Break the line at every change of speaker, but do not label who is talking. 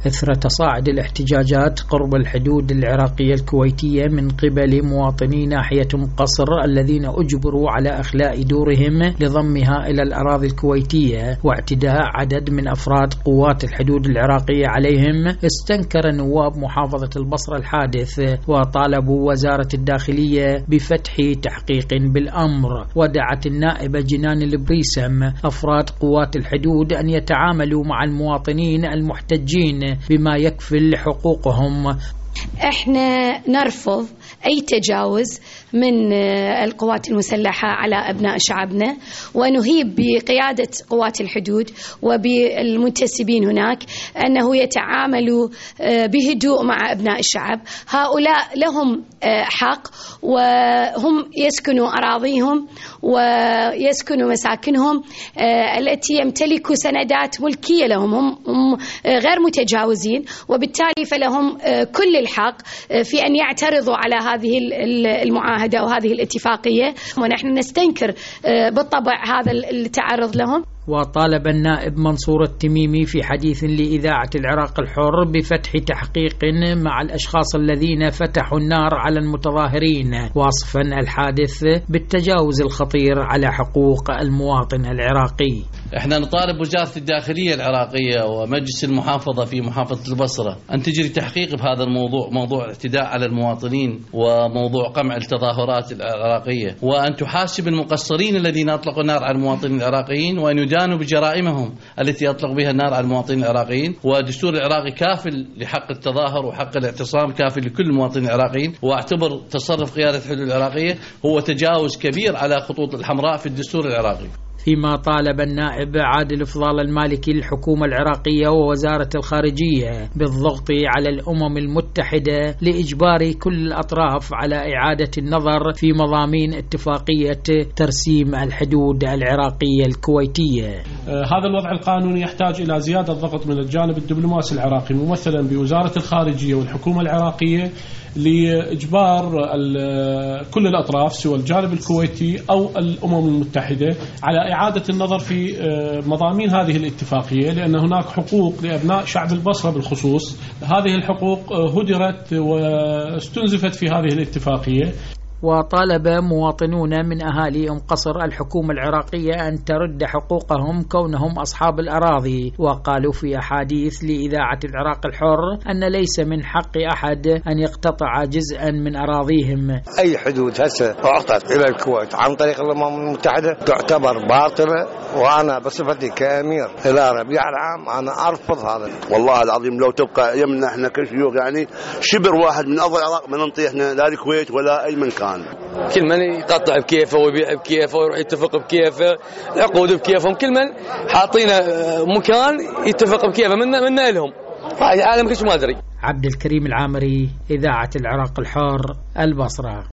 إثر تصاعد الاحتجاجات قرب الحدود العراقية الكويتية من قبل مواطني ناحية مقصر الذين أجبروا على إخلاء دورهم لضمها إلى الأراضي الكويتية واعتداء عدد من أفراد قوات الحدود العراقية عليهم، استنكر نواب محافظة البصرة الحادث وطالبوا وزارة الداخلية بفتح تحقيق بالأمر. ودعت النائبة جنان البريسم أفراد قوات الحدود أن يتعاملوا مع المواطنين المحتجين بما يكفل حقوقهم.
احنا نرفض اي تجاوز من القوات المسلحة على ابناء شعبنا، ونهيب بقيادة قوات الحدود وبالمنتسبين هناك انه يتعاملوا بهدوء مع ابناء الشعب. هؤلاء لهم حق، وهم يسكنوا اراضيهم ويسكنوا مساكنهم التي يمتلكوا سندات ملكية لهم، هم غير متجاوزين، وبالتالي فلهم كل الحق في أن يعترضوا على هذه المعاهدة أو هذه الاتفاقية، ونحن نستنكر بالطبع هذا التعرض لهم.
وطالب النائب منصور التميمي في حديث لإذاعة العراق الحر بفتح تحقيق مع الأشخاص الذين فتحوا النار على المتظاهرين، واصفا الحادث بالتجاوز الخطير على حقوق المواطن العراقي.
احنا نطالب وزارة الداخلية العراقية ومجلس المحافظة في محافظة البصرة أن تجري تحقيق بهذا الموضوع، موضوع الاعتداء على المواطنين وموضوع قمع التظاهرات العراقية، وأن تحاسب المقصرين الذين أطلقوا النار على المواطنين العراقيين وأن يدانوا بجرائمهم التي يطلق بها النار على المواطنين العراقيين. والدستور العراقي كافل لحق التظاهر وحق الاعتصام، كافل لكل المواطنين العراقيين، واعتبر تصرف قيادة الحدود العراقية هو تجاوز كبير على خطوط الحمراء في الدستور العراقي.
فيما طالب النائب عادل فضال المالكي الحكومة العراقية ووزارة الخارجية بالضغط على الأمم المتحدة لإجبار كل الأطراف على إعادة النظر في مضامين اتفاقية ترسيم الحدود العراقية الكويتية.
هذا الوضع القانوني يحتاج إلى زيادة ضغط من الجانب الدبلوماسي العراقي ممثلا بوزارة الخارجية والحكومة العراقية لإجبار كل الأطراف سواء الجانب الكويتي أو الأمم المتحدة على إعادة النظر في مضامين هذه الاتفاقية، لأن هناك حقوق لأبناء شعب البصرة بالخصوص. هذه الحقوق هدرت واستنزفت في هذه الاتفاقية.
وطالب مواطنون من أهالي أم قصر الحكومة العراقية أن ترد حقوقهم كونهم أصحاب الأراضي، وقالوا في أحاديث لإذاعة العراق الحر أن ليس من حق أحد أن يقتطع جزءا من أراضيهم.
أي حدود هسه أعطت إلى الكويت عن طريق الأمم المتحدة تعتبر باطلة، وأنا بصفتي كأمير إلى ربيع العام أنا أرفض هذا.
والله العظيم لو تبقى يمنا احنا كشيوخ يعني شبر واحد من أرض العراق ما ننطي احنا لا الكويت ولا أي مكان.
كل من يقطع بكيفه ويبيع بكيفه ويروح يتفق بكيفه، العقود بكيفهم، كل من حاطينه مكان يتفق بكيفه منا لهم. هاي العالم كلش ما أدري.
عبد الكريم العامري، إذاعة العراق الحر، البصرة.